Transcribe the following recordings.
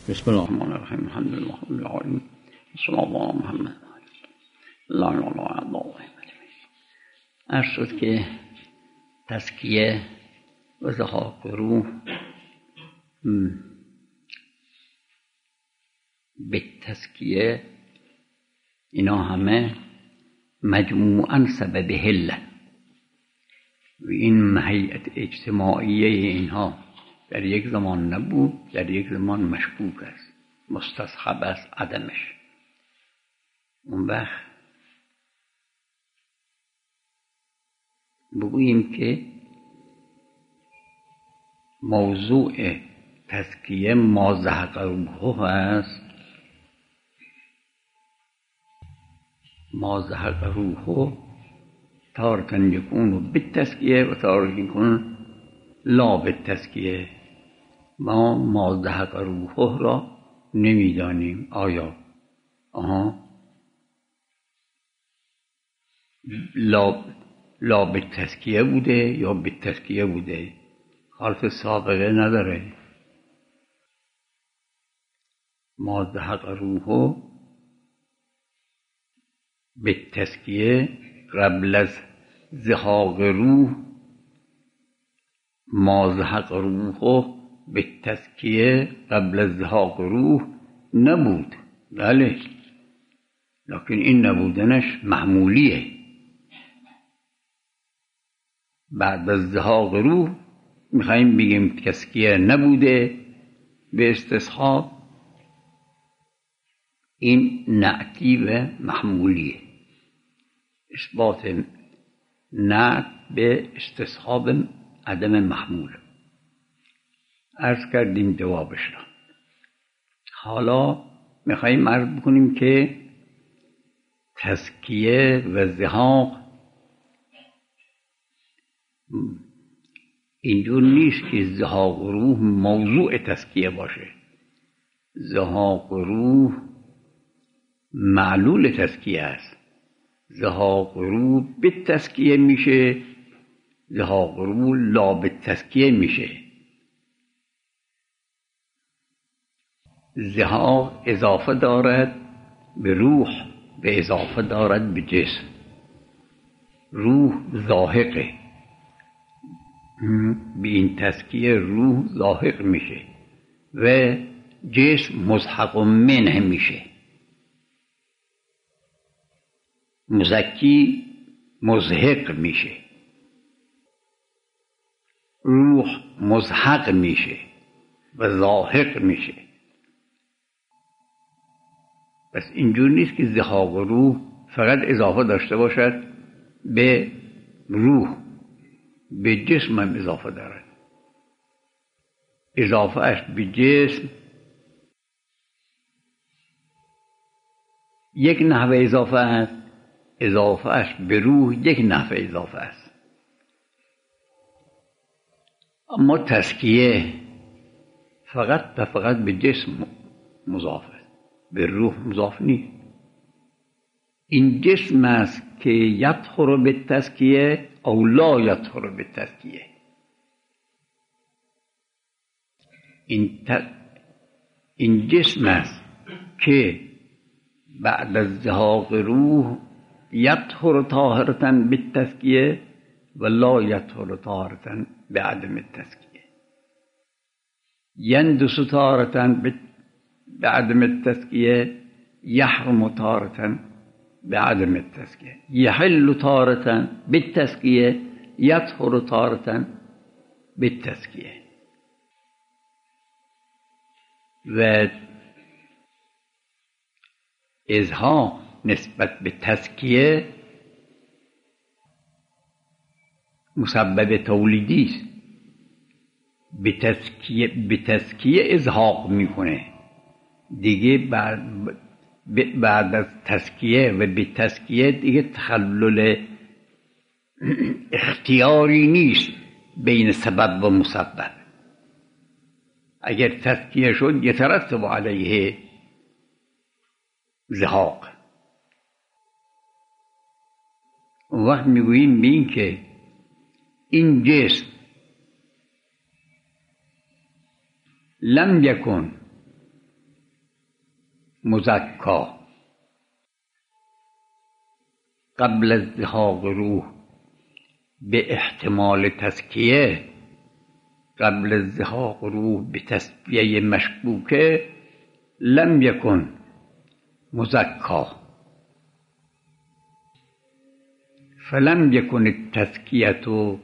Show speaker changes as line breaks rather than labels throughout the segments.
بسم الله الرحمن الرحیم. الحمد لله رب العالمین. صلی الله علی محمد. لا اله الا الله. عرض شد که تزکیه و ضحاک روح به تزکیه اینا همه مجموعاً سبب هله و این هیئت اجتماعیه اینها در یک زمان نبود، در یک زمان مشکوک است، مستصحب است عدمش. اون وقت بگوییم که موضوع تزکیه ما زهق روحه است. ما زهق روحه تارة یکون بالتزکیه و تارة یکون لا بالتزکیه. ما زهق روحه را نمیدانیم آیا لا بالتزکیه بوده یا بالتزکیه بوده، خالف سابقه نداره. ما زهق روحه بالتزکیه قبل از زهاق روح، ما زهق روحه بالتزکیه قبل از زهاق روح نبود. بله، لکن این نبودنش محمولیه. بعد از زهاق روح میخواییم بگیم تزکیه نبوده به استصحاب، این نعتی و محمولیه. اثبات نعت به استصحاب عدم محمول. عرض کردیم جوابش را. حالا میخواییم عرض بکنیم که تزکیه و زهاق اینجور نیست که زهاق روح موضوع تزکیه باشه. زهاق روح معلول تزکیه است. زهاق روح به تزکیه میشه، زهاق روح لا به تزکیه میشه. زهاق اضافه دارد به روح و اضافه دارد به جسم. روح لاحقه، به این تزکیه روح لاحق میشه و جسم مزحق منه میشه. مزکی مزحق میشه، روح مزحق میشه و لاحق میشه. پس اینجور نیست که زهاق روح فقط اضافه داشته باشد به روح، به جسم هم اضافه دارد. اضافه اش به جسم یک نحوه اضافه است، اضافه اش به روح یک نحوه اضافه است. اما تزکیه فقط و فقط به جسم مضاف است، به روح مضاف نیست. این جسم است که یطهر بالتزکیه او لا یطهر بالتزکیه. این جسم است که بعد از زهاق روح یطهر طاهرة بالتزکیه و لا یطهر طاهرة بعدم التزکیه. یندس طاهرة بعدم التزکیه، یحرم طاهرة بعدم التزکیه، یحل طاهرة بالتزکیه، یطهر طاهرة بالتزکیه. و ازها نسبت به تزکیه مسبب تولیدی است. به تزکیه ازهاق میکنه دیگه. بعد از تزکیه و به تزکیه دیگه تخلل اختیاری نیست بین سبب و مسبب. اگر تزکیه شد یترتب علیه زهاق. وقت میگوییم به این که این جسم لم یکن مزکا قبل از زهاق روح به احتمال تزکیه، قبل از زهاق روح به تصفیه مشکوکه، لم یکن مزکا فلم یکن التزکیة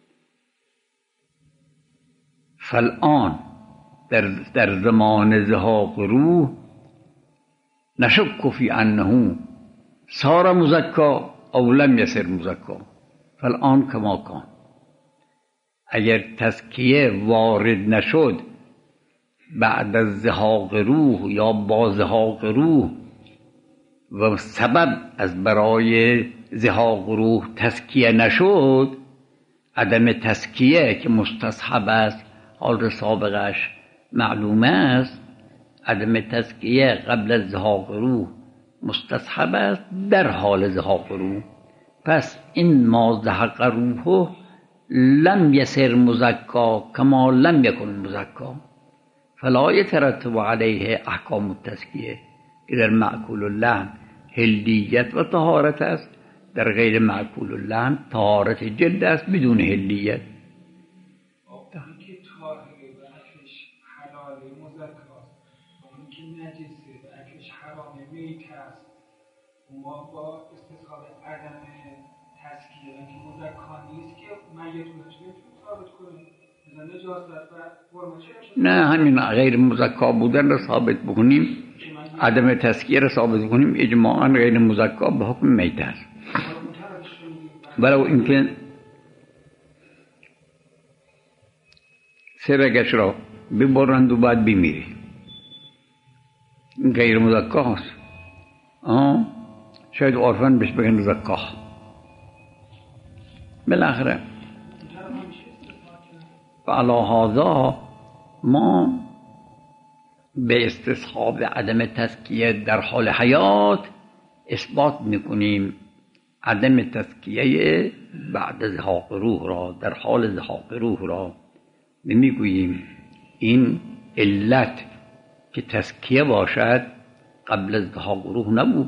فالآن در زمان زهاق روح نشک فی انه صار مزکا او لم یصر مزکا فالآن کما کان. اگر تزکیه وارد نشد بعد از زهاق روح یا با زهاق روح و سبب از برای زهاق روح تزکیه نشد، عدم تزکیه که مستصحب است، حال سابقش معلوم است، عدم تزکیه قبل از زهاق روح مستصحب است در حال زهاق روح. پس این ما زهق روحه لم یصر مزکا کما لم یکن مزکا فلا یترتب علیه احکام التزکیه، که در معکول اللحم حلیت و طهارت است، در غیر معکول اللحم طهارت جلد است بدون حلیت.
اون که طاهره و اکلش حلال مزکاست، اون که نجسه و اکلش حرام میت است، ما با استصحاب عدم تزکیه و که مزکا نیست که میتونش نمیتونه ثابت کنه مثلا نجاست و فرمشه.
نه، همین غیر مزکا بودن را ثابت بکنیم، عدم تزکیه را ثابت کنیم، اجماعا غیر مزکا به حکم میت است. ولو اینکه سرگش را ببرند و بعد بمیره، این غیر مزکا است. شاید عرفاً بهش بگن زکا. بالاخره و علی هذا ما به استصحاب عدم تزکیه در حال حیات اثبات میکنیم عدم تزکیه بعد زهاق روح را، در حال زهاق روح را میگوییم این علت که تزکیه باشد قبل از زهاق روح نبود،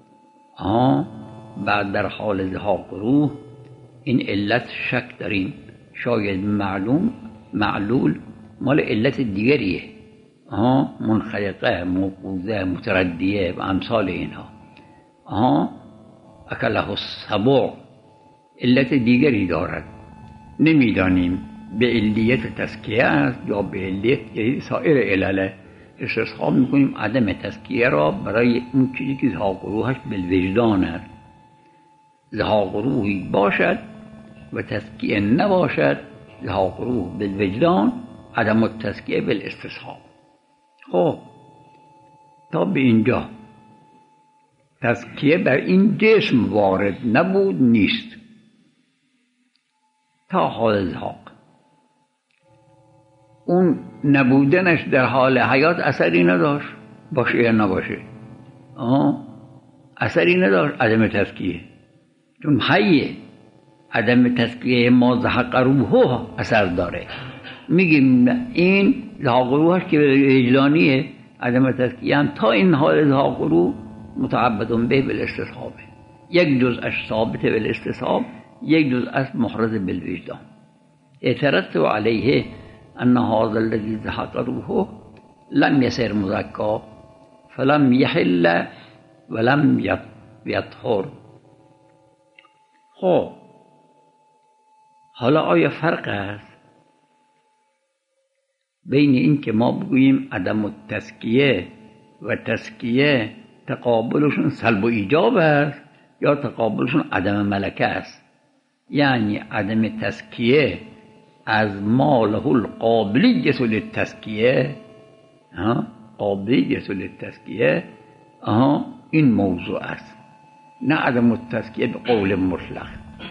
بعد در حال زهاق روح این علت شک داریم، شاید معلول مال علت دیگریه، منخلقه، موقوذه، متردیه و امثال اینها. اکله السبع علت دیگری دارد، نمیدانیم به علیت تزکیه است یا به علیت سایر علل. استصحاب میکنیم عدم تزکیه را برای اون چیزی که زهاق روحش بالوجدان است. زهاق روحی باشد و تزکیه نباشد، زهاق روح بالوجدان، عدم التزکیه بالاستصحاب. خب تا به اینجا تزکیه بر این جسم وارد نبود، نیست تا حال زهاق. اون نبودنش در حال حیات اثری نداشت، باشه یا نباشه، اثری نداشت عدم تزکیه، چون حیه. عدم تزکیه ما زهق روحه اثر داره. میگیم این زهاق روحش که وجدانیه، عدم تزکیه هم تا این حال زهاق روح متعبدون به بالاستصحابه، یک جزءش ثابت بالاستصحاب، یک جزءش محرز بالوجدان. يترتب عليه أن هذا الذي زهق روحه لم يصر مزكى فلم يحل ولم يطهر. خب حالا آیا فرق است بین این که ما بگوییم عدم التزکیه و تزکیه تقابلشون سلب و ایجاب است یا تقابلشون عدم ملکه است؟ یعنی عدم تزکیه از ما له القابلیت للتزکیه، قابلیت للتزکیه، این موضوع است، نه عدم التزکیه به قول مطلق.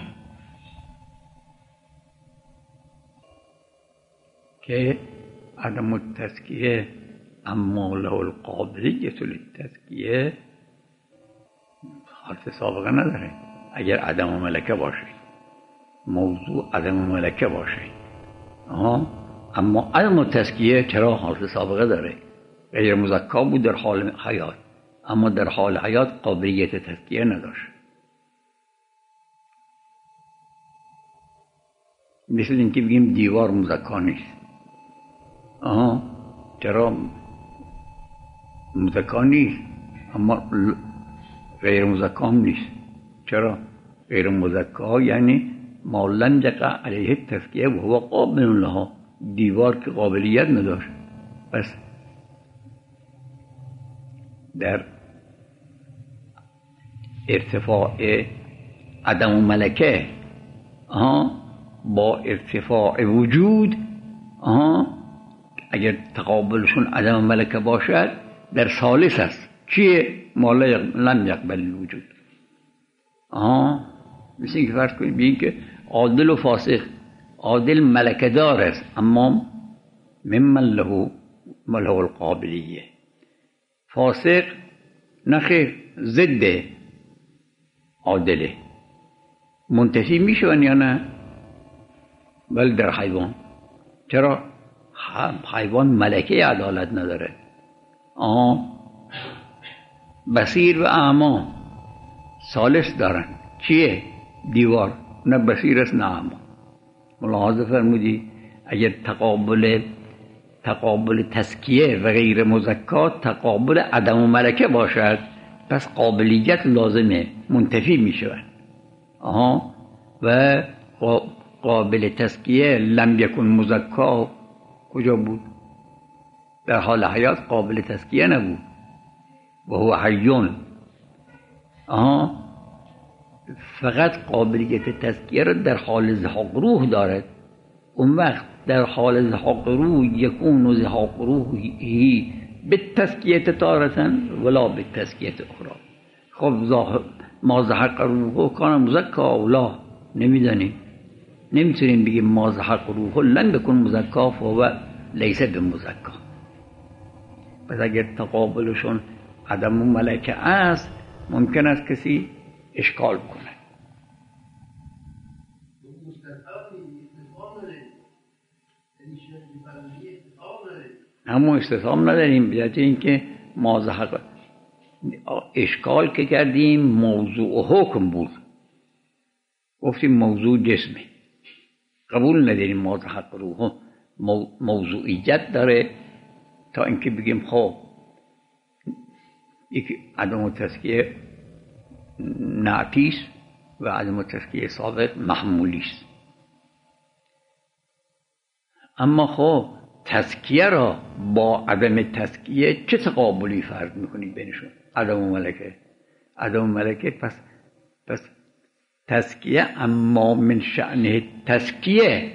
که عدم التزکیه اما له القابلیت للتزکیه حالت سابقه نداره. اگر عدم ملکه باشه، موضوع عدم ملکه باشه، اما عدم التزکیه چرا حالت سابقه داره؟ غیر مزکا بود در حال حیات، اما در حال حیات قابلیت تزکیه نداشت. مثل اینکه بگیم دیوار مزکا نیست. چرا مزکا نیست اما غیر مزکا هم نیست؟ چرا غیر مزکا؟ یعنی ما لم یقع علیه تزکیه و هو قابل لها، دیوار که قابلیت نداشت. پس در ارتفاع عدم و ملکه با ارتفاع وجود، اگر تقابلشون عدم و ملکه باشد در ثالث است. چیه؟ ما لم یقبل الوجود. مثل اینکه فرض کنید بگید که عادل و فاسق، عادل ملکه دار است اما ممن له القابلیه، فاسق نخیر ضد عادله. منتفی میشون یا نه؟ ولی در حیوان چرا؟ حیوان ملکه عدالت نداره. بصیر و اعما ثالث دارن. چیه؟ دیوار. نه بصیر است نه اعما. ملاحظه فرمودی اگر تقابل تزکیه و غیر مزکات تقابل عدم و ملکه باشد پس قابلیت لازمه، منتفی میشود. و قابل تزکیه لم یکن مزکا کجا بود؟ در حال حیات قابل تزکیه نبود و هو حیون. فقط قابلیت تزکیه را در حال زهاق روح دارد. اون وقت در حال زهاق روح یکون زهاق روحی بالتزکیه تارة ولا بالتزکیه اخرى. خب ما زهق روح کان مزکا اولا نمیدانیم، نمیتونیم بگیم ما زهق روح لن بکن مزکا فهو لیس بمزکا. پس اگر تقابلشون عدم و ملکه است ممکن است کسی اشکال کنه. همون استثام نداریم، بجای اینکه ما زهق اشکال که کردیم موضوع حکم بود، گفتیم موضوع جسمه، قبول نداریم ما زهق روح موضوعیت داره تا اینکه بگیم خب یک عدم تزکیه نعتیست و عدم تزکیه ثابت محمولیست. اما خب تزکیه را با عدم تزکیه چه تقابلی فرض میکنیم بینشون؟ عدم و ملکه. عدم و ملکه پس تزکیه اما من شأن تزکیه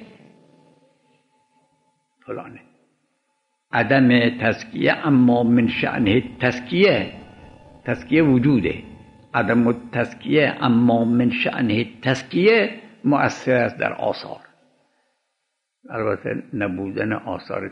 فلانه، عدم تزکیه اما من شأن تزکیه وجوده، عدم تزکیه اما من شأن تزکیه مؤثر است در آثار. البته نبودن آثار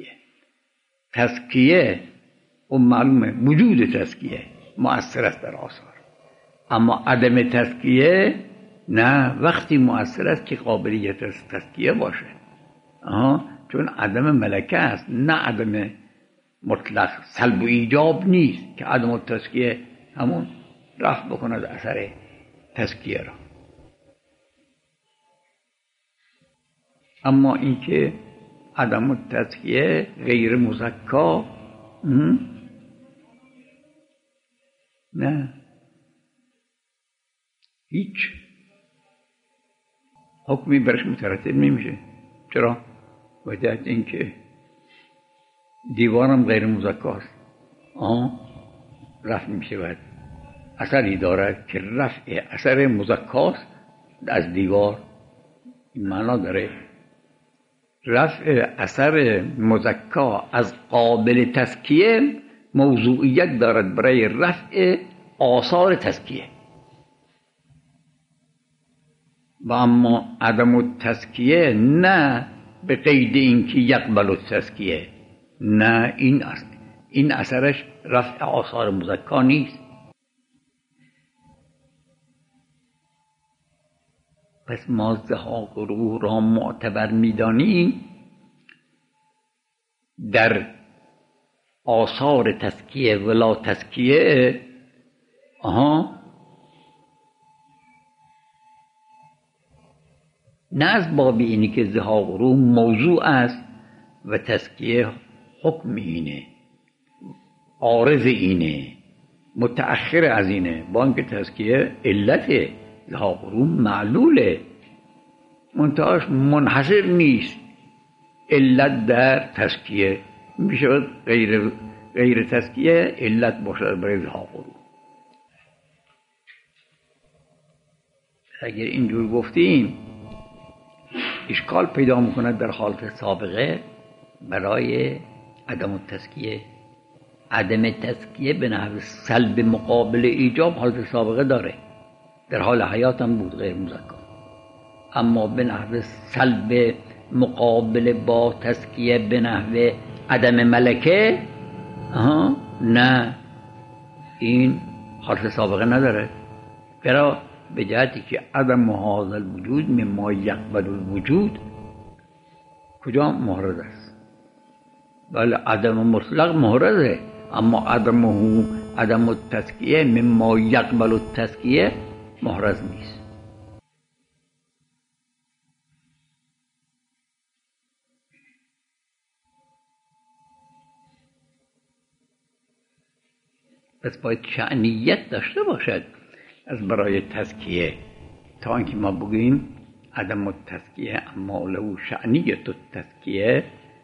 تزکیه و معلومه وجود تزکیه مؤثر است در آثار، اما عدم تزکیه نه، وقتی مؤثر است که قابلیت تزکیه باشه. چون عدم ملکه است، نه عدم مطلق سلب و ایجاب نیست که عدم تزکیه همون رفع بکند اثر تزکیه را. اما اینکه عدم تزکیه غیر مزکا نه، هیچ حکمی برش مترتب نمیشه. چرا؟ وجه اینکه دیوارم غیر مزکاست، رفع میشود، اثری دارد که رفع اثر مزکاست از دیوار. این معنا داره رفع اثر مزکا از قابل تزکیه موضوعیت دارد برای رفع آثار تزکیه. و اما عدم تزکیه نه به قید اینکه یقبل التزکیه، نه، این اثرش رفع آثار مزکا نیست. پس ما زهاق روح را معتبر می‌دانیم در آثار تزکیه ولا تزکیه، نه از باب اینی که زهاق روح موضوع است و تزکیه حکم اینه، عارض اینه، متأخر از اینه، با اینکه تزکیه علت زهاق روح معلوله، منتهاش منحصر نیست. علت در تزکیه میشه غیر تزکیه علت باشد برای زهاق روح. اگر اینجور گفتیم اشکال پیدا میکند در حالت سابقه برای عدم التزکیه. عدم تزکیه به نحو سلب مقابل ایجاب حالت سابقه داره، در حال حیات هم بود غیر مزکا، اما به نحو سلب مقابل با تزکیه به نحو عدم ملکه نه، این حالت سابقه نداره. چرا؟ به جهتی که عدم هذا الوجود مما یقبل الوجود کجا محرز است؟ بله عدم مطلق محرزه، اما عدم التزکیه مما یقبل التزکیه محرز نیست. پس باید شأنیت داشته باشد از برای تزکیه تا اینکه ما بگوییم عدم التزکیه اما له شأنیت التزکیه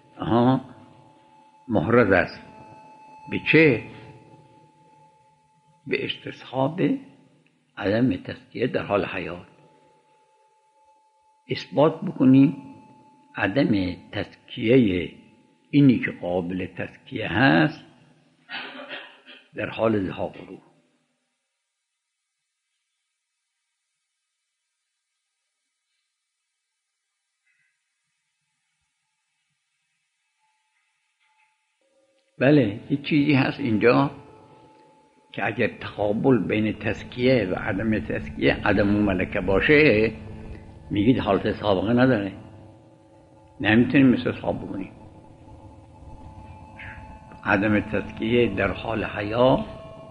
محرز است. به چه؟ به استصحاب عدم تزکیه در حال حیات. اثبات بکنیم عدم تزکیه اینی که قابل تزکیه هست در حال زهاق روح. بله یه چیزی هست اینجا که اگر تقابل بین تزکیه و عدم تزکیه عدم ملکه باشه میگید حالت سابقه نداره، نمیتونیم مثل حساب بکنیم. عدم تزکیه در حال حیات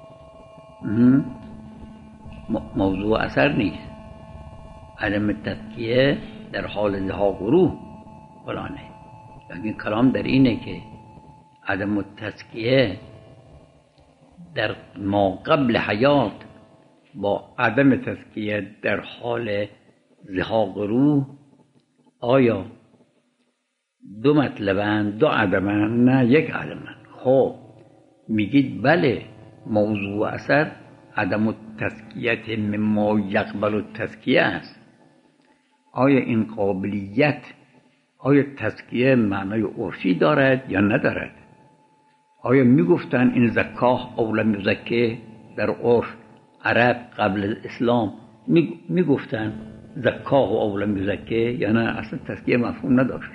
موضوع اثر نیست، عدم تزکیه در حال زهاق روح فلانه. لیکن کلام در اینه که عدم التزکیه در ما قبل حیات با عدم تزکیه در حال زهاق روح آیا دو مطلبن، دو عدمن؟ نه یک عدمن. خب میگید بله موضوع اثر عدم التزکیت مما یقبل التزکیه است. آیا این قابلیت، آیا تزکیه معنای عرفی دارد یا ندارد؟ آیا میگفتن این زکاه او لم یزکه؟ در عرف عرب قبل اسلام میگفتن زکاه او لم یزکه یا نه؟ اصلا تزکیه مفهوم نداشت.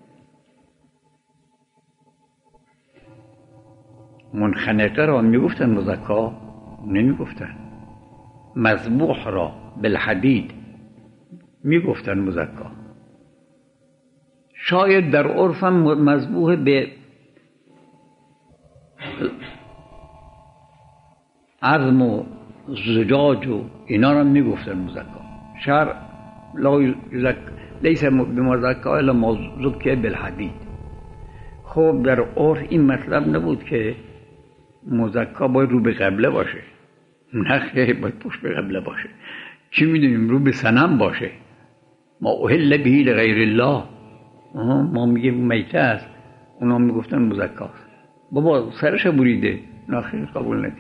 منخنقه را میگفتن مزکا؟ نمیگفتن. مذبوح را بالحدید میگفتن مزکا. شاید در عرف هم مذبوح به عظم و زجاج و اینا را میگفتن مزکا. شرع لیس بمزکا الا ما ذکی بالحدید. خب در عرف این مطلب نبود که مزکا باید رو به قبله باشه، نه خیر باید پشت به قبله باشه. چی میدونیم رو به صنم باشه. ما اهل به لغیر الله، ما میگیم میته است، اونا میگفتن مزکاست. بابا سرش بریده، نه خیر قبول ندید.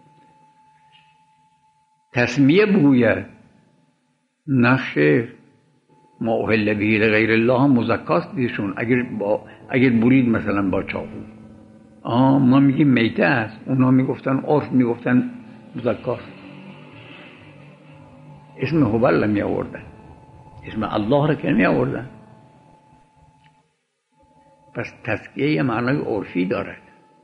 تسمیه بگوید، نه خیر ما اهل به لغیر الله هم مزکاست دیشون اگر برید مثلا با چاقو. ما میگیم میته است، اونا میگفتن عرف میگفتن مزکاست. اسم هبل می آوردن، اسم الله را که می آوردن. پس تزکیه معنای عرفی دارد.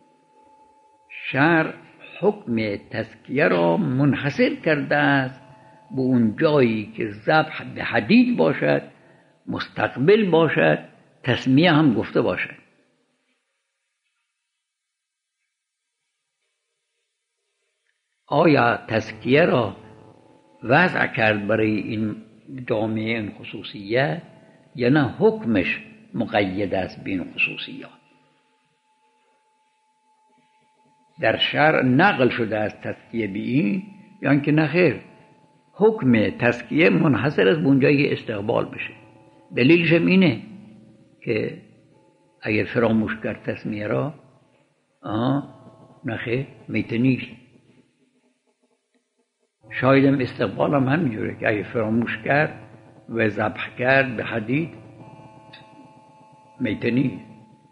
شرع حکم تزکیه را منحصر کرده است به اون جایی که ذبح به حدید باشد، مستقبل باشد، تسمیه هم گفته باشد. آیا تزکیه را وضع کرد برای این جامعه این خصوصیت یا نه حکمش مقید است به این خصوصیات؟ در شرع نقل شده از تزکیه به این یا اینکه نه خیر، حکم تزکیه منحصر از اونجایی استقبال بشه. دلیلش اینه که اگر فراموش کرد تسمیه را نه خیر میته نیست. شایدم استقبال هم همینجوره که اگر فراموش کرد و ذبح کرد به حدید میته نیست.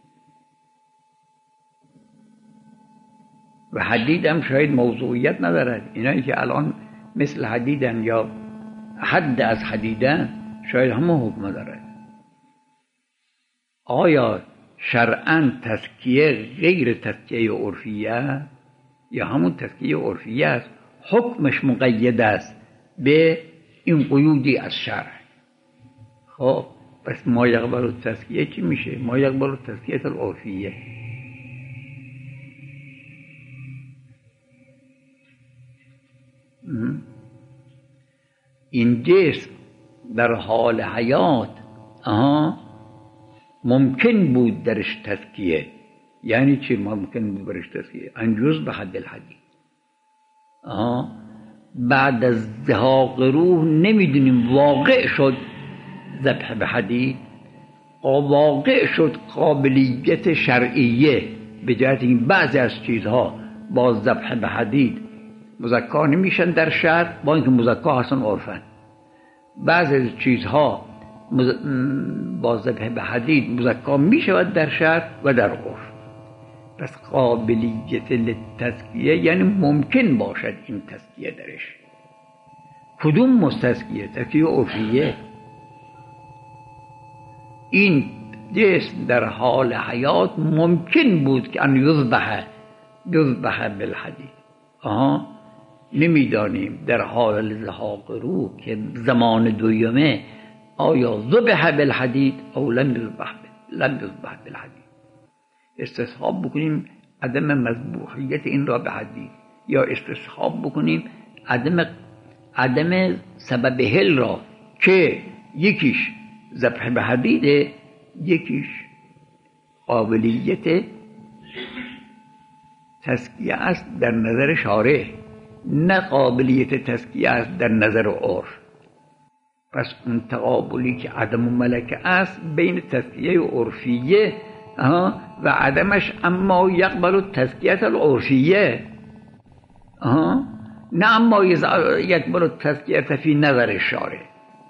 و حدید هم شاید موضوعیت ندارد. اینایی که الان مثل حدیدن یا حد از حدیدن شاید همه حکم دارد. آیا شرعاً تزکیه غیر تزکیه عرفیه یا همون تزکیه عرفیه است؟ حکمش مقید است به این قیودی از شرع. خب پس ما یقبل التزکیه چی میشه؟ ما یقبل التزکیه العرفیه. این جسم در حال حیات ممکن بود درش تزکیه. یعنی چی ممکن بود درش تزکیه؟ انجز به حد الحدید. بعد از زهاق روح نمیدونیم واقع شد ذبح به حدید، واقع شد قابلیت شرعیه به جهت این بعضی از چیزها با ذبح به حدید مزکا نمیشن در شرع، با اینکه مزکا هستن عرفن. بعضی از چیزها با ذبح به حدید مزکا میشود در شرع و در عرف. پس قابلیت للتزکیه یعنی ممکن باشد این تزکیه درش. کدوم مستزکیه؟ تزکیه عرفیه. این جسم در حال حیات ممکن بود که ان یذبح بالحدید. نمیدانیم در حال زهاق روح که زمان دویمه آیا ذبح بالحدید او لم یذبح بالحدید. استصحاب بکنیم عدم مذبوحیت این را به حدید، یا استصحاب بکنیم عدم سبب حل را که یکیش ذبح به حدیده، یکیش قابلیت تزکیه است در نظر شارع، نه قابلیت تزکیه است در نظر عرف. پس اون تقابلی که عدم و ملکه است بین تزکیه عرفیه و عدمش اما یقبل تزکیه العرفیه، نه اما یقبل تزکیه فی نظر شارع.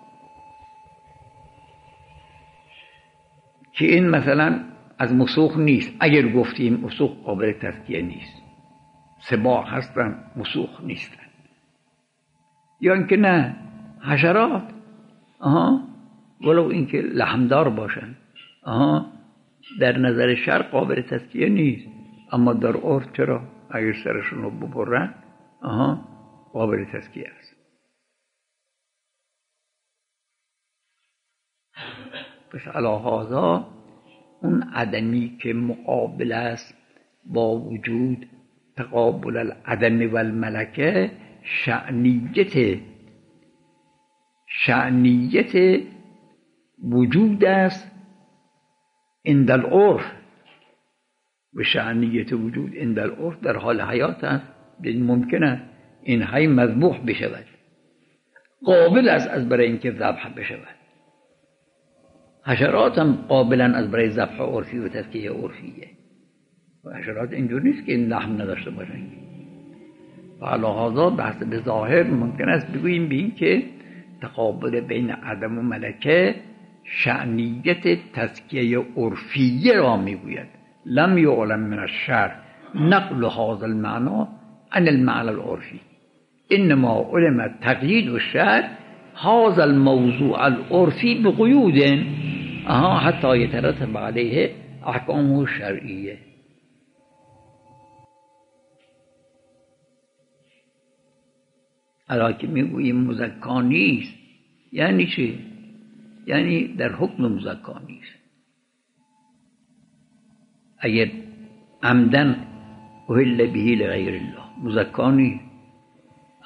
که این مثلا از مسوخ نیست. اگر گفتیم مسوخ قابل تزکیه نیست، سباع هستن مسوخ نیستن، یا اینکه نه حشرات ولو اینکه لحمدار باشن در نظر شرع قابل تزکیه نیست، اما در عرف چرا؟ اگر سرشون رو ببرن قابل تزکیه است. پس علی هذا اون عدمی که مقابل است با وجود، تقابل العدم و الملکه، شأنیت وجود است عند العرف و شأنیت وجود عند العرف در حال حیات است. ممکن است این حی مذبوح بشود، قابل است از برای اینکه ذبح بشود. حشرات هم قابلن از برای ذبح عرفی و تزکیه عرفیه. و حشرات اینجور نیست که این لحم نداشته باشن. و علی هذا بحث به ظاهر ممکن است بگوییم به این که تقابل بین عدم و ملکه شأنیت تزکیه عرفیه را میگوید. لم یعلم من الشرع نقل هذا المعنى عن المعنى العرفی، انما علم تقیید الشرع هذا الموضوع العرفی بقیود حتی یترتب علیه احکامه الشرعیه. الا که میگوییم مزکا نیست یعنی چی؟ یعنی در حکم مزکا نیست. اگر عمدن اهل به لغیر الله مزکا نیست،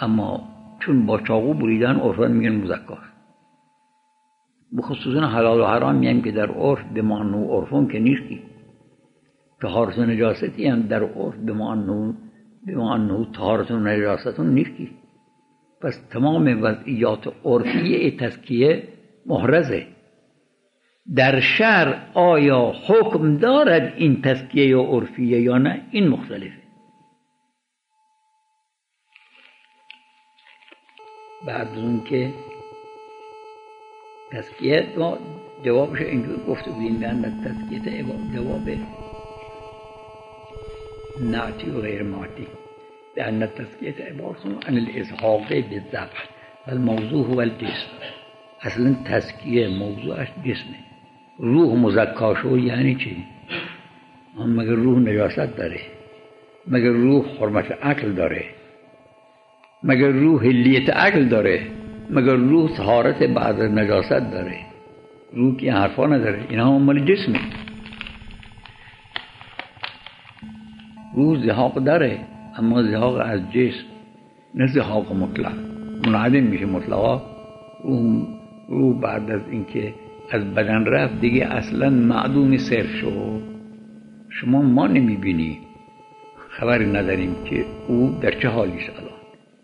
اما چون با چاقو بریدن عرفا میگن مزکاست. بخصوصا حلال و حرام میگن که در عرف بمعنی عرفون که نیستی، طهارت و نجاستی هم در عرف بمعنی طهارت و نجاستون نیستی. پس تمام وضعیات عرفی تزکیه محرزه. در شرع آیا حکم دارد این تزکیه عرفیه یا نه؟ این مختلفه. بعد از اون که تزکیه جوابش اینجور گفته بودیم بأن تزکیه جواب نعتی و غیر معتی، لأن التزکیه عبارت عن الازهاق بالذبح والموضوع هو الجسم. اصلا تزکیه موضوعش جسمه. روح مزکا شو یعنی چی؟ مگر روح نجاست داره؟ مگر روح حرمت عقل داره؟ مگر روح حلیت عقل داره؟ مگر روح طهارت بعد از نجاست داره؟ روح که حرفا نداره. اینا هم مال جسمه. روح زهاق داره اما زهاق از جسم، نه زهاق مطلق. منعدم میشه مطلقا. روح بعد از اینکه از بدن رفت دیگه اصلا معدوم صرف شد. شما ما نمیبینی، خبری نداریم که او در چه حالیش الان.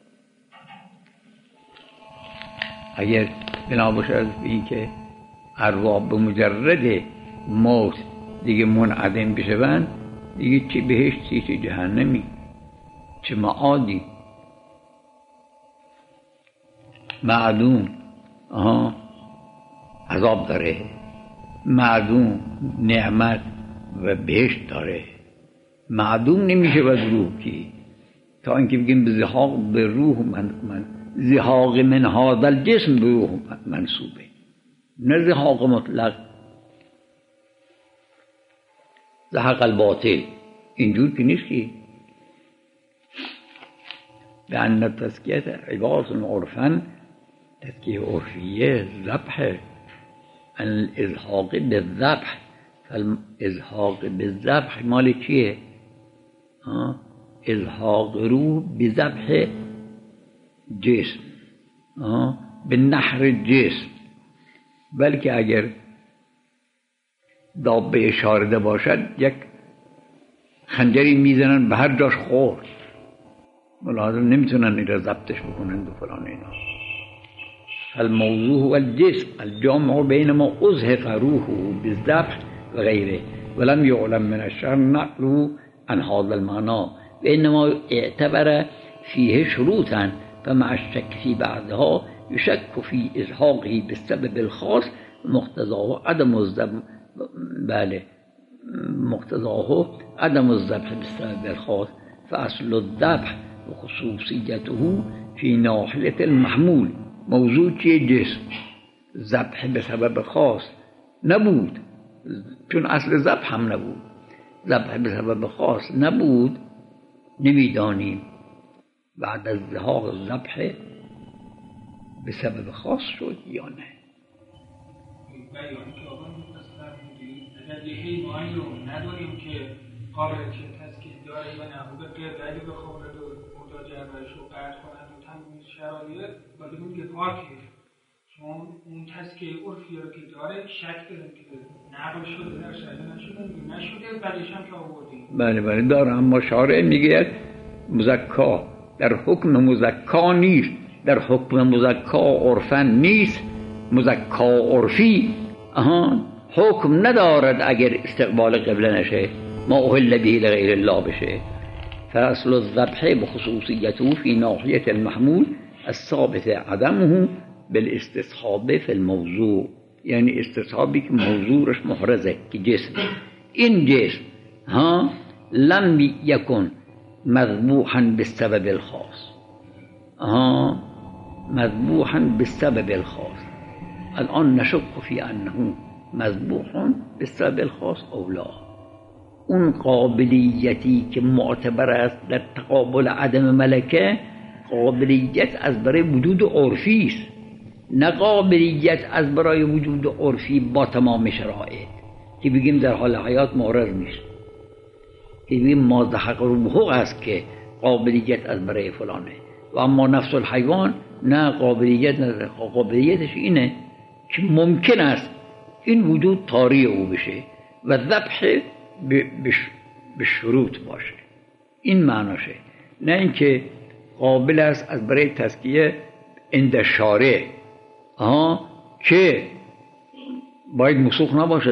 اگر بنا باشه از این که ارواح به مجرد موت دیگه منعدم بشون، دیگه چه بهشتی چه جهنمی چه معادی. معدوم عذاب داره، معدوم نعمت و بهشت داره. معدوم نمیشه از روح کی، تا اینکه بگیم به زهاق به روح من زهاق من هذا الجسم به روح منصوبه، نه زهاق مطلق. زهق الباطل اینجور که نیست که. لأن التزکیه عبارت عرفا، تزکیه عرفیه ذبح، عن الازهاق بالذبح. فالازهاق بالذبح مال چیه؟ ازهاق روح بذبح جسم، به نحر جسم. بلکه اگر دابه شارده باشد یک خنجری میزنن به هر جاش خورد، ملاحظه نمیتونن این را ضبطش بکنن و فلان اینا. الموضوع هو الجسم الجامع بین ما ازهق روحه بالذبح و غیره ولم یعلم من الشرع نقله عن هذا المعنى وانما اعتبر فيه شروطا فمع الشك في بعضها يشك في إزهاقه بالسبب الخاص مقتضاه عدم الذبح. بله، مقتضاه عدم الذبح بالسبب الخاص. فأصل الذبح وخصوصيته في ناحية المحمول. موضوع چیه؟ جسم. ذبح به سبب خاص نبود، چون اصل ذبح هم نبود. ذبح به سبب خاص نبود، نمیدانیم بعد از زهاق ذبح به سبب خاص شد یا نه.
اگر یه حیوانی رو نداریم که قابلیت تسکیه داره یا نه، او به قربلی به خورد و مداجع برش رو قرد کنند و تمام شرایط باید میگه پاکه، چون اون تسکیه عرفی رو که داره شک داریم که نقل شده در شرایط نشده بعدش هم که آوردیم.
بله داره، اما شارع میگه مزکا در حکم مزکا نیست، در حکم مزکا عرفا نیست، مزکا عرفی حکم ندارد اگر استقبال قبله نشه، ما اهل به لغیر الله بشه. فاصل الذبح بخصوصیته فی ناحیه المحمول الثابت عدمه بالاستصحاب فی الموضوع، یعنی استصحابی که موضوعش محرزه که جسم. این جسم لم یکن مذبوحا بالسبب الخاص، مذبوحا بالسبب الخاص. الان نشك في انه مذبوح بالسبب الخاص او لا. اون قابلیتی که معتبر است در تقابل عدم ملکه، قابلیت از برای وجود عرفی است، نه قابلیت از برای وجود عرفی با تمام شرایط که بگیم در حال حیات معرض نیست، که بگیم ما ذهق روحه است که قابلیت از برای فلانه. و اما نفس الحیوان نه، قابلیت نداره. قابلیتش اینه که ممکن است این وجود طاری او بشه و ذبح به شروط باشه. این معناشه، نه اینکه قابل است از برای تزکیه عند شارع که باید مسوخ نباشه.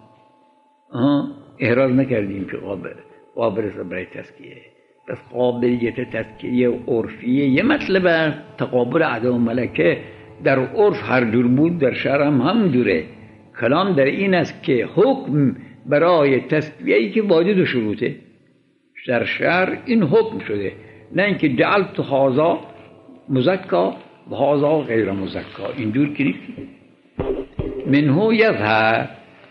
احراز نکردیم که قابل است برای تزکیه. پس قابلیت تزکیه عرفیه یه مطلب است، تقابل عدم ملکه در عرف هر جور بود در شرع هم همونجوره. کلام در این است که حکم برای تزکیه‌ای که واجد شروطه در شرع این حکم شده، نه اینکه جعلت هذا مزکا و هذا غیر مزکا، اینجور که نیست. منه یظهر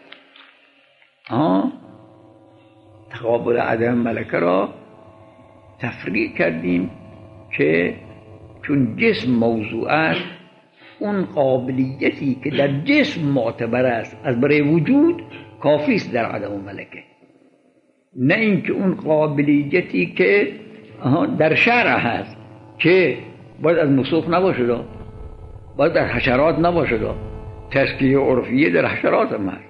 تقابل عدم ملکه را تفریق کردیم که چون جسم موضوع است، اون قابلیتی که در جسم معتبر است از برای وجود کافی است در عدم ملکه، نه اینکه اون قابلیتی که در شرع هست که باید از مسوخ نباشه، باید در حشرات نباشه. تزکیه عرفیه در حشرات هم هست.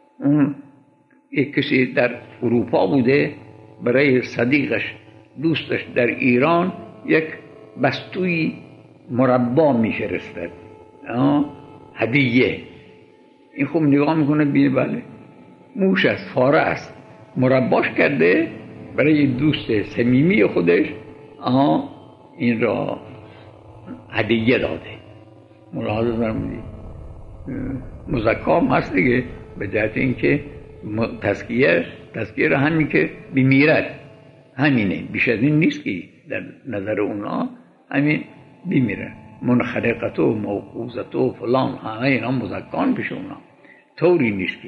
یک کسی در اروپا بوده، برای صدیقش دوستش در ایران یک بستوی مربا می‌فرستد هدیه. این خوب نگاه میکنه بینه بله موش است، فاره است، مرباش کرده برای دوست صمیمی خودش این را هدیه داده. ملاحظه فرمودید مزکام هست دیگه، به جهت اینکه تزکیه را همین که بمیرد همینه، بیش از این نیست که در نظر اونا همین بمیره. منخرقت و موقوزت و فلان همه اینا مزکان پیش اونا، طوری نیست که.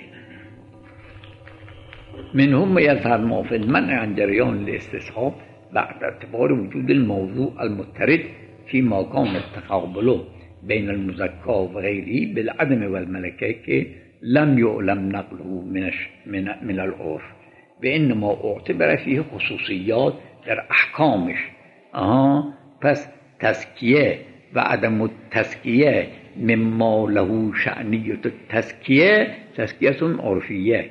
منهم یظهر ما فی المنع عن جریان الاستصحاب بعد اعتبار وجود الموضوع المضطرد فی ما کان التقابل بین المزکا و غیره بالعدم والملکه که لم یعلم نقله من العرف و انما اعتبر فیه خصوصیات در احکامش. پس تزکیه و عدم التزکیه مما له شأنیت تزکیه عرفیه.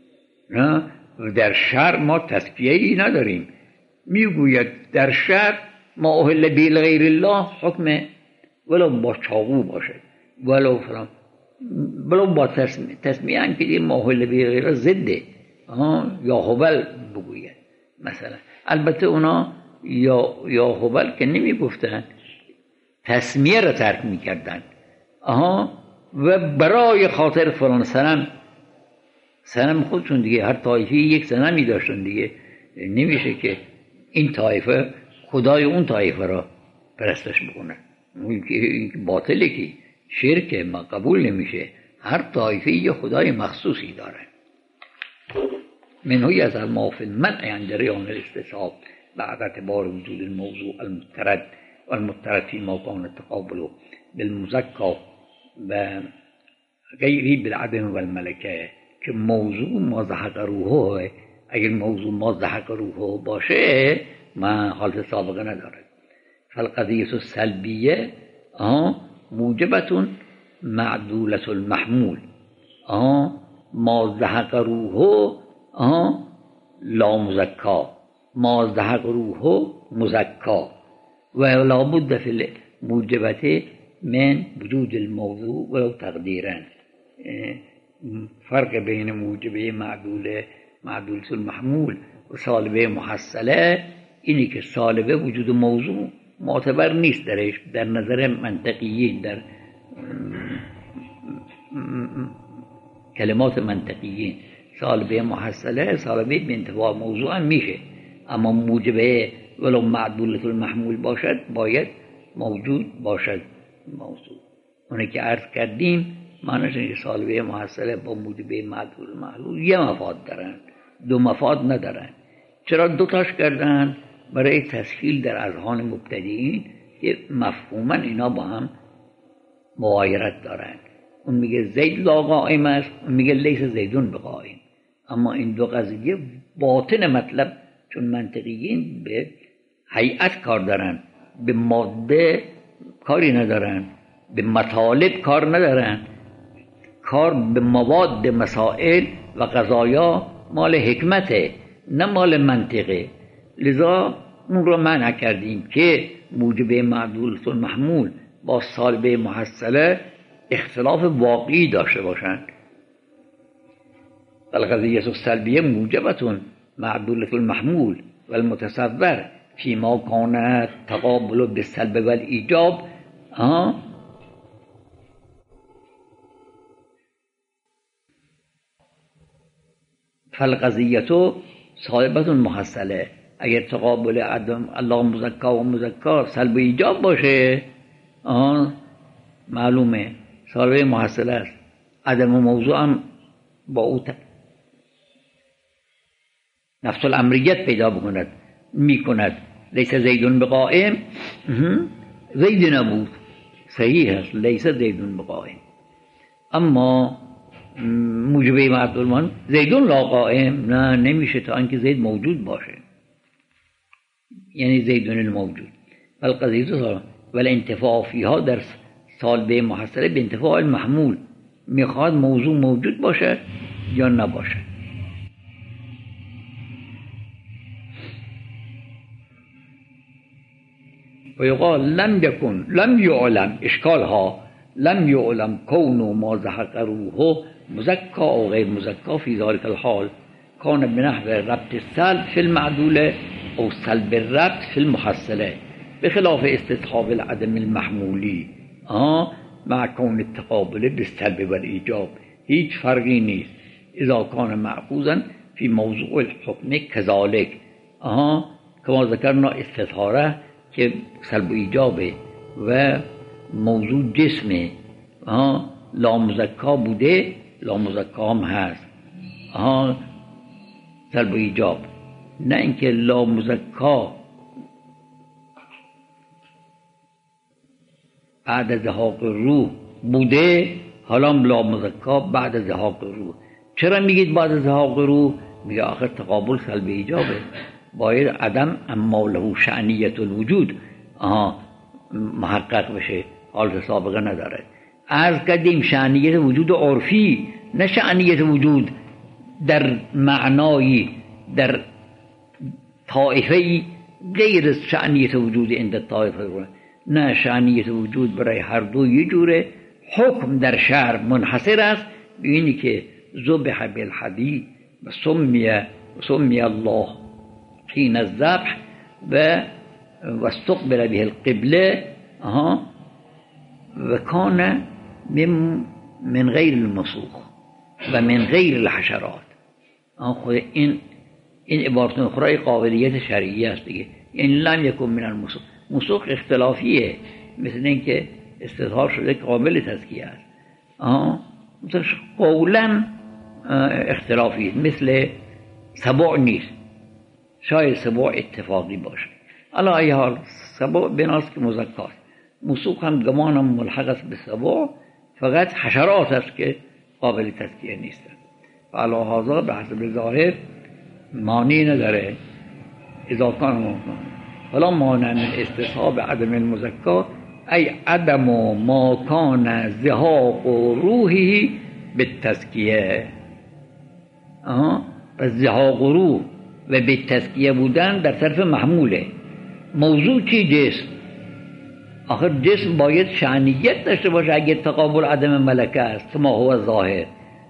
در شرع ما تزکیه‌ای نداریم. میگوید در شرع ما اهل به غیر الله حکم ولو با چاقو باشه ولو فلان ولو با تسمیه هم که ما اهل به غیر ضده یا هبل بگوید مثلا. البته اونا یا هبل که نمی گفتن، تسمیه را ترک می کردن و برای خاطر فلان سنم خودشون دیگه، هر طایفی یک سنمی داشتن دیگه، نمیشه که این طایفه خدای اون طایفه را پرستش بکنه، این باطله که شرکه ما قبول نمیشه. هر طایفه یه خدای مخصوصی داره. منه یظهر ما فی المنع عن جریان الاستصحاب بعد اعتبار وجود الموضوع المضطرد فی ما کان التقابل بالمزکا و غیره بالعدم والملکه که موضوع ما زحق روحه. اگر موضوع ما زحق روحه باشه ما حالت سابقه نداره. فالقضیه السلبیه موجبتون معدولت المحمول ما زحق روحه لا مزکا، ما زحق روحه مزکا و لا بد فی الموجبت من وجود الموضوع ولو تقدیرا. فرق بین موجبه معدولت المحمول و سالبه محصله اینی که سالبه وجود موضوع معتبر نیست درش در نظر منطقیین، در کلمات منطقیین. سالبه محصله سالبه به انتفاع موضوع هم میشه، اما موجبه ولو معدولت المحمول باشد باید موجود باشد موضوع. اونه که عرض کردیم معنیش اینه سالبه محصله با موجبه معدول المحمول یه مفاد دارن، دو مفاد ندارن. چرا دوتاش کردن؟ برای تسهیل در اذهان مبتدیین که مفهوما اینا با هم مغایرت دارن. اون میگه زید لا قائم است، اون میگه لیس زیدون بقائم. اما این دو قضیه باطن مطلب چون منطقیین به هیئت کار دارن به ماده کاری ندارن، به مطالب کار ندارن، کار به مواد مسائل و قضایا مال حکمته نه مال منطقه. لذا اون رو منع کردیم که موجبه معدولة المحمول با سالبه محصله اختلاف واقعی داشته باشند. القضیة السلبیه موجبة معدولة المحمول و المتصور فيما كان تقابل بالسلب والإيجاب. فالقضیة صاحبة محصله. اگر تقابل عدم الله مزکا و مزکا سلب و ایجاب باشه معلومه صاحب محصله است. عدم و موضوع هم با او نفس الامریت پیدا بکند میکند. لیس زیدون بقائم، زید نبود، صحیح است لیس زیدون بقائم، اما موجبه معدول زیدون لا قائم نه نمیشه تا اینکه زید موجود باشه، یعنی زیدون الموجود. والقضیه ولی انتفاع فیها در سالبه محصله به انتفاع المحمول، میخواد موضوع موجود باشه یا نباشه. و یقال لم یکن لم یعلم اشکالها لم یعلم کون ما زحق روحه مزکا او غیر مزکا فی ذلک الحال کان بنحو ربط السلب فی المعدوله او سلب الربط فی المحصله بخلاف استصحاب العدم المحمولی مع کون التقابل بالسلب والایجاب. هیچ فرقی نیست اذا کان معقوزا فی موضوع الحکم کذالک. کما ذکرنا استظهاره که سلب و ایجابه و موضوع جسمه، لامزکا بوده لامزکا هم هست، سلب و ایجاب، نه اینکه لامزکا بعد از زهاق روح بوده حالا لامزکا بعد از زهاق روح. چرا میگید بعد از زهاق روح؟ میگه آخر تقابل سلب ایجابه، باید عدم اما له شأنیت الوجود محقق بشه، حالت سابقه نداره. عرض کردیم شأنیت وجود عرفی، نه شأنیت وجود در معنای در طائفه‌ای غیر شأنیت وجود عند طائفه، نه شأنیت وجود برای هر دو یه جوره. حکم در شرع منحصر است به اینی که ذبح بالحدید و سمی الله حين الذبح و استقبل به القبله و کان من غیر المسوخ و من غیر الحشرات. خود این عبارت اخرى قابلیت شرعی است دیگه. این لم یکن من المسوخ، مسوخ اختلافیه، مثل اینکه استظهار شده کامل تزکیه است. قولا اختلافی مثل سبع نیست، شاید سبع اتفاقی باشه. علی ای حال سبع بناست که مزکاست، مسوخ هم گمانم ملحق است به سبع، فقط حشرات است که قابل تزکیه نیستند. و علی هذا به حسب ظاهر معنی نداره اذا کان ممکن. فلا مانع من استصحاب عدم المزکا ای عدم ما کان زهاق روحی بالتزکیه. پس زهاق روح و به تزکیه بودن در طرف محموله. موضوع چی؟ جسم. آخر جسم باید شأنیت داشته باشه اگر تقابل عدم ملکه است که ما هو ظاهر.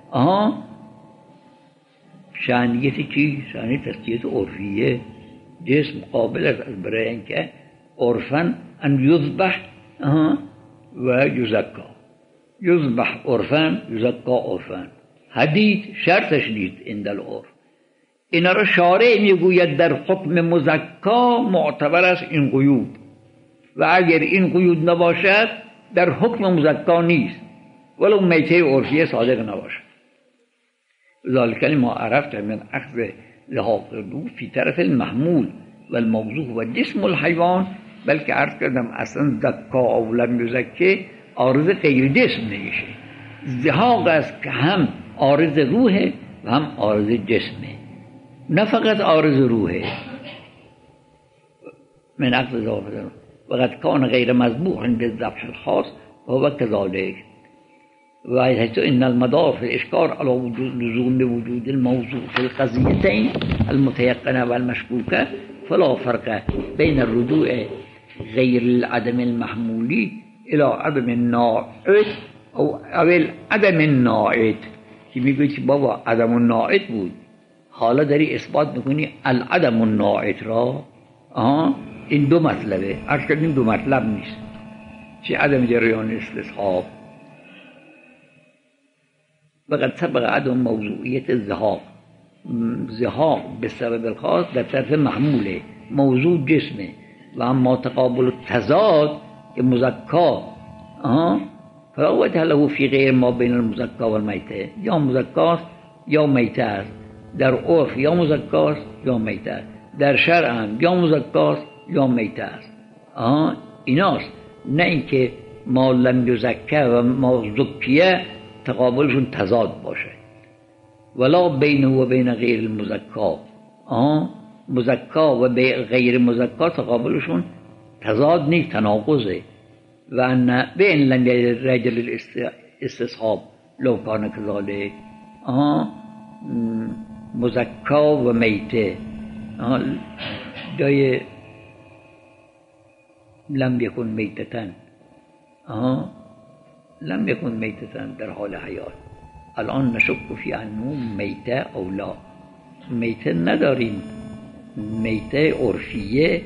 شأنیت چی؟ شأنیت تزکیت عرفیه. جسم قابل است از برای اینکه عرفاً ان یذبح و یزکا، یذبح عرفاً یزکا عرفاً. حدید شرطش نیست عند العرف. اینا را شارع میگوید در حکم مزکا معتبر است این قیود، و اگر این قیود نباشد در حکم مزکا نیست ولو میته عرفیه صادق نباشد. ذلك ما عرفت من اخذ زهاق الروح فی طرف المحمول و الموضوع و جسم الحیوان. بلکه عرض کردم اصلا زکا او لم یزکه عارض غیر جسم نمیشه. زهاق است که هم عارض روحه و هم عارض جسمه، نه فقط عارض روحه. من اخذ زهاق وقد کان غیر مذبوح بالذبح الخاص وهو كذلك وحيث ان المدار في الاشكال على لزوم وجود الموضوع في القضيتين المتيقنه والمشكوكه فلا فرق بين الرجوع غير العدم المحمولي الى عدم الناعت او عدم الناعت که میگوید که بابا عدم الناعت بود، حالا داری اثبات میکنی العدم الناعت را. این دو مطلبه، عرض کردیم دو مطلب نیست، چه عدم جریان استصحاب. وقد سبق عدم موضوعیت زهاق به سبب الخاص در طرف محموله، موضوع جسمه، و اما تقابل تضاد که مزکا فلا وجه له فی غیر ما بین المزکا و المیته، یا مزکاست یا میته است، در عرف یا مزکاست یا میته است، در شرع هم یا مزکاست یا میته است. ایناست، نه اینکه ما لم یزکه و ما زکیه تقابلشون تضاد باشه. ولا بینه و بین غیر المزکا، مزکا و غیر مزکا تقابلشون تضاد نیست، تناقضه. و ان بین لم رجل استصحاب لو کان کذالک، مزکا و میته جای لم یکن میتتن، لم یکن میتتن در حال حیات. الان نشک فی انه میته او لا، میته نداریم، میته عرفیه،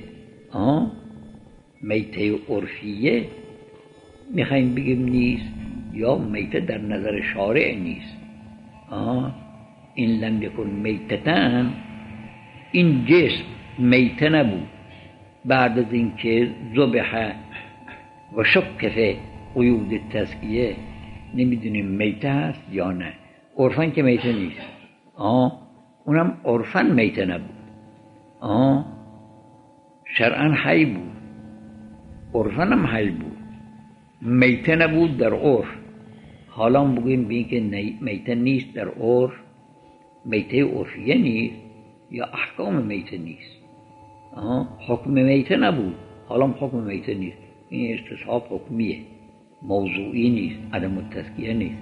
میته عرفیه میخوایم بگیم نیست، یا میته در نظر شارع نیست. این لم یکن میتتن، این جسم میته نبود بعد از اینکه ذبح و شک فی قیود تزکیه، نمیدونیم میته هست یا نه. عرفن که میته نیست، اونم عرفن میته نبود، شرعن حی بود، عرفن هم حی بود، میته نبود در عرف. حالا بگیم بین که میته نیست در عرف، میته عرفیه نیست یا احکام میته نیست. حکم میته نبود، حالا حکم میته نیست. این استصحاب حکمیه، موضوعی نیست، عدم التزکیه نیست.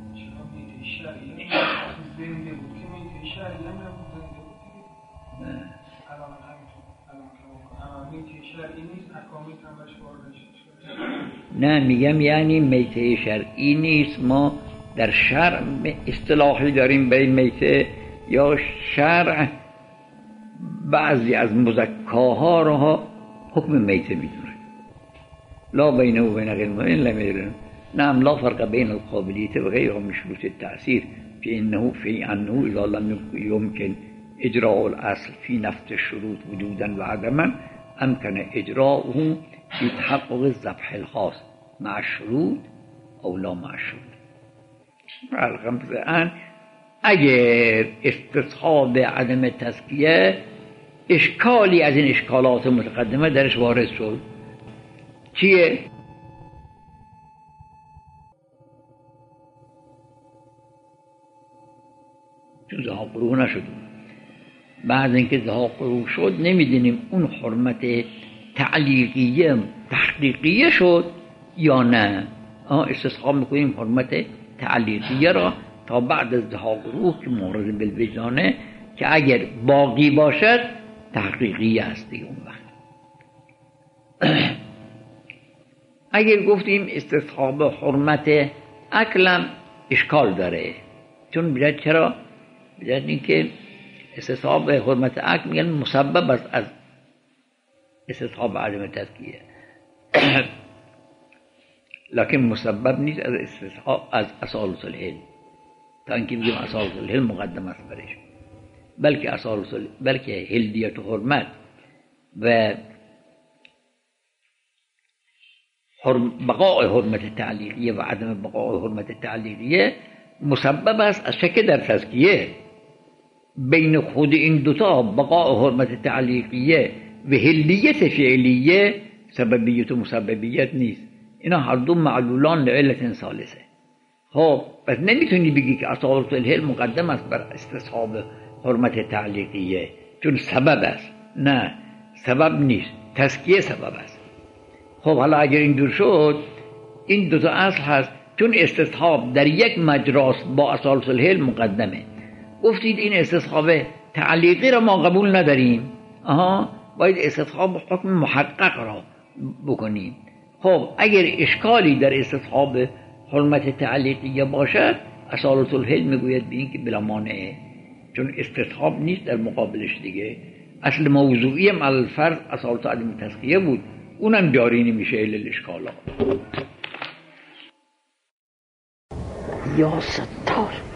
نه میگم یعنی میته شرعی نیست. ما در شرع اصطلاحی داریم به میته، یا شرع بعضی از مزکاها را حکم میته میدونه. لا بینه و بین غیر مؤمن لم یرن، نعم لا فرق بین القابلیت و غیرها من شروط التأثیر فی انه اذا لم يمكن اجراء الاصل فی نفت الشروط وجودا و عدما امکن اجراؤه فی تحقق الذبح الخاص مع الشروط او لا مع الشروط. الان اگر استصحاب عدم تزکیه اشکالی از این اشکالات متقدمه درش وارد شد، چیه؟ چون زهاق قروح نشد. بعد اینکه زهاق قروح شد نمیدونیم اون حرمت تعلیقیه تحقیقیه شد یا نه. استصحاب میکنیم حرمت تعلیقیه را تا بعد از زهاق قروح که مورد بالوجدانه، که اگر باقی باشد تحقیقیه است دیگه. اون وقت اگر گفتیم استصحاب حرمت اکلم اشکال داره، چون بیاد چرا؟ بیاد این که استصحاب حرمت اکل میگن مسبب است از استصحاب عدم تزکیه لکن مسبب نیست از استصحاب از اصالت الحل، تا اینکه بگیم اصالت الحل مقدم است برش، بلکه حلیت و حرمت و بقاء حرمت تعلیقیه و عدم بقاء حرمت تعلیقیه مسبب است از شک در تزکیه. بین خود این دوتا بقاء حرمت تعلیقیه و حلیت فعلیه سببیت و مسببیت نیست، اینا هر دو معلولان لعلت ثالثه. خب پس نمیتونی بگی که اصالت الحل مقدم است بر استصحاب حرمت تعلیقیه چون سبب است. نه، سبب نیست، تزکیه سبب است. خب حالا اگر این دور شد، این دو تا اصل هست، چون استصحاب در یک مجراست با اصالت الحل مقدمه. گفتید این استصحاب تعلیقی را ما قبول نداریم، باید استصحاب حکم محقق را بکنیم. خب اگر اشکالی در استصحاب حرمت تعلیقیه باشد، اصالت الحل میگوید به این که بلا مانعه، چون استصحاب نیست در مقابلش دیگه. اصل موضوعی هم الفرض اصالت عدم تسخیه بود، اونم جاری نمیشه الا الاشکالات. یا ستار.